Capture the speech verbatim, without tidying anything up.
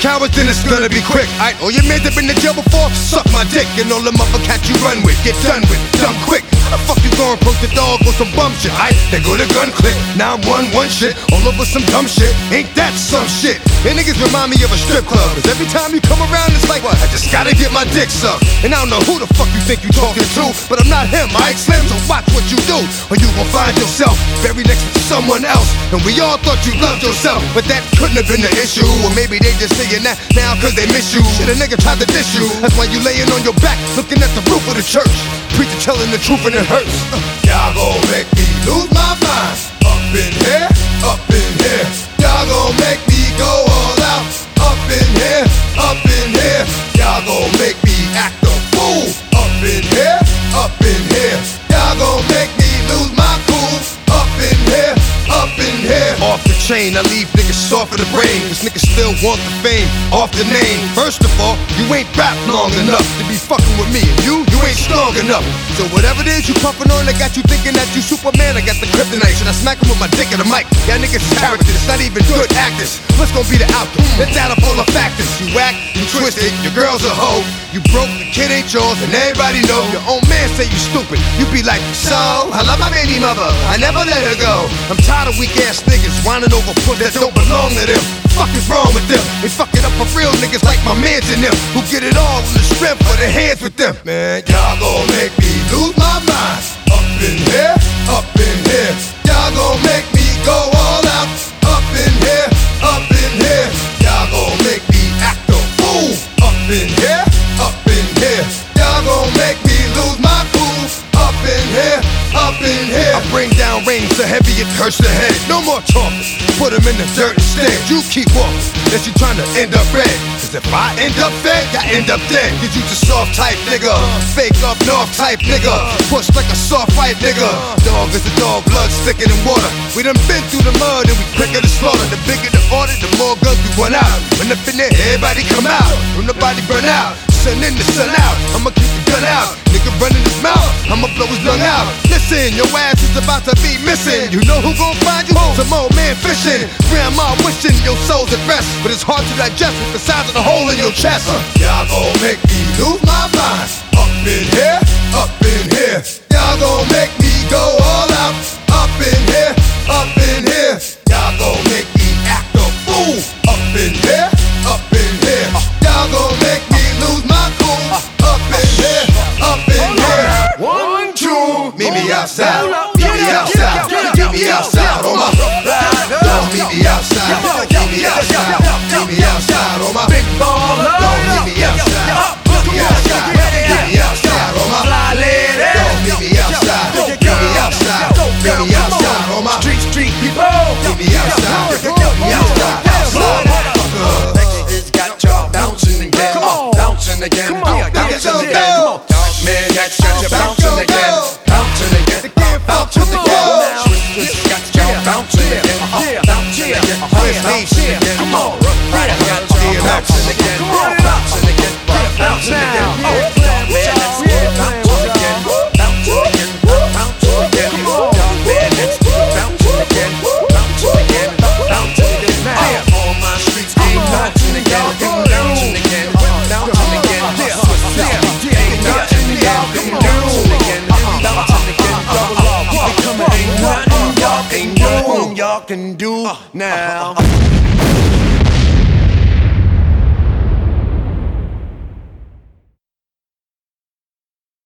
cowards, then it's gonna be quick. Aight, all your mans have been to jail before, suck my dick. And all them other cats you run with, get done with, done quick. How the fuck you gonna approach the dog with some bum shit? Aight, they go to gun click, now I'm one one shit, all over some dumb shit. Ain't that some shit? And niggas remind me of a strip club, cause every time you come around it's like, what? I just gotta get my dick sucked. And I don't know who the fuck you think you talking to, but I'm not him, Aight Slim, so watch what you do, or you gon' find yourself buried next to someone else. And we all thought you loved yourself, but that couldn't have been the issue. Or maybe they just saying that now cause they miss you. Shit, a nigga tried to diss you, that's why you laying on your back looking at the roof of the church. Preacher telling the truth and it hurts. uh, Y'all gon' make me lose my mind. Up in here, up in here. Y'all gon' make me go all out. Up in here, up in here. Y'all gon' make me act a fool. Up in here, up in here. Y'all gon' make me lose my cool. Up in here, up in here. Off the chain, I leave niggas soft of the brain, cause niggas still want the fame off the name. First of all, you ain't rap long enough to be fucking with me. And you, you ain't strong enough. So whatever it is you puffin' on, I got you thinking that you Superman. I got the kryptonite, should I smack him with my dick in the mic? Y'all niggas characters, not even good actors. What's gonna be the outcome? It's out of all the factors. You whack, you twisted, your girl's a hoe. You broke, the kid ain't yours, and everybody know. Your own man say you stupid. You be like, so, I love my baby mother, I never let her go. I'm tired of weak ass niggas whining over foot that don't belong to them. Fuck is wrong with them? They fuck it up for real niggas like my mans and them, who get it all in the strength of their hands with them. Man, y'all gon' make me lose my mind. Up in here, up in here. Y'all gon' make me go all out. Up in here, up in here. Y'all gon' make me act a fool. Up in here, up in here. Y'all gon' make me lose my cool. Up in here, up in here. I bring down rain so heavy it hurts the head. No more talking, put them in the dirt instead. You keep walking, unless you trying to end up red. Cause if I end up fed, I end up dead. Cause you just soft type nigga, fake up north type nigga, push like a soft fight nigga. Dog is a dog, blood thicker than water. We done been through the mud and we quicker to slaughter. The bigger the order, the more guns we run out. When up in there, everybody come out. When the body burn out, sun in the sun out. I'ma keep the gun out. Nigga running his mouth, I'ma blow his lung out. Listen, your ass is about to be missing. You know who gon' find you? Some old man fishing. Grandma wishing your soul's at rest, but it's hard to digest with the size of the hole in your chest. uh, Y'all gon' make me lose my mind. Up in here, up in here. Y'all gon' make me go all out. Up in here, up in here. Y'all gon' make me act a fool. Up in here, up in here. Y'all gon' make me lose my cool. Up in here, up in here. One, two, meet me outside. Meet me outside. Meet me outside on my Don't meet me outside. Meet me outside. Meet me outside on my big baller. Don't meet me outside. Meet me outside. Meet me outside on my fly lady. Don't meet me outside. Meet me outside. Meet me outside on my street street people. Meet me outside. Meet me outside. Outside. It's got y'all bouncing again, bouncing again, bouncing again. Man, that's got you bouncing again, bouncing again, bouncing again. It's got y'all bouncing again, bouncing again, bouncing again. Come on, right? I got y'all bouncing again, bouncing again, bouncing again. Man, that's bouncing again, bouncing again, bouncing again. Man, that's bouncing again, bouncing again, bouncing again. Now, all my streets keep bouncing again, bouncing again, bouncing again. Ain't nothing y'all can do. Bouncing again, double up. Ain't nothing y'all can do. Y'all can do now.